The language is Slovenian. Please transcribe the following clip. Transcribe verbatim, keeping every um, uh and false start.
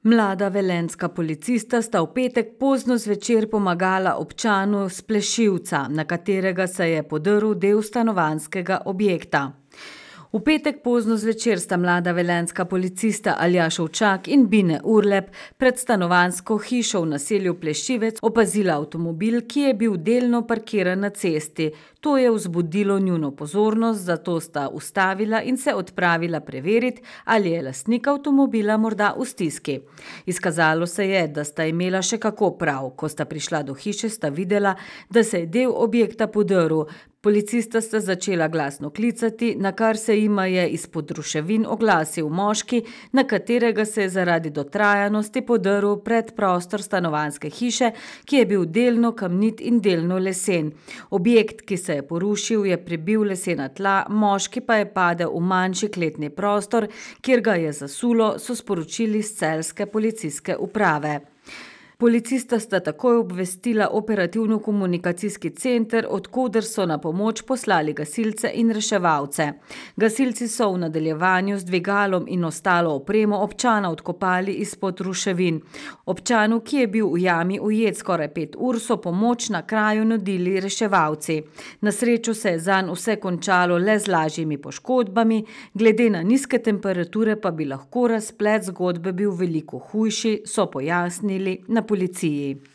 Mlada velenjska policista sta v petek pozno zvečer pomagala občanu s Plešivca, na katerega se je podrl del stanovanjskega objekta. V petek pozno zvečer sta mlada velenjska policista Aljaž Ovčak in Bine Urlep pred stanovanjsko hišo v naselju Plešivec opazila avtomobil, ki je bil delno parkiran na cesti. To je vzbudilo njuno pozornost, zato sta ustavila in se odpravila preveriti, ali je lastnik avtomobila morda v stiski. Izkazalo se je, da sta imela še kako prav. Ko sta prišla do hiše, sta videla, da se je del objekta podrl. Policista sta začela glasno klicati, na kar se jima je izpod ruševin oglasil moški, na katerega se je zaradi dotrajanosti podrl predprostor stanovanjske hiše, ki je bil delno kamnit in delno lesen. Objekt, ki se je porušil, je prebil lesena tla, moški pa je padel v manjši kletni prostor, kjer ga je zasulo, so sporočili s celjske policijske uprave. Policista sta takoj obvestila operativno-komunikacijski center, od koder so na pomoč poslali gasilce in reševalce. Gasilci so v nadaljevanju z dvigalom in ostalo opremo občana odkopali izpod ruševin. Občanu, ki je bil v jami ujet skoraj pet ur, so pomoč na kraju nudili reševalci. Na srečo se je zanj vse končalo le z lažjimi poškodbami, glede na nizke temperature pa bi lahko razplet zgodbe bil veliko hujši, so pojasnili na policiji.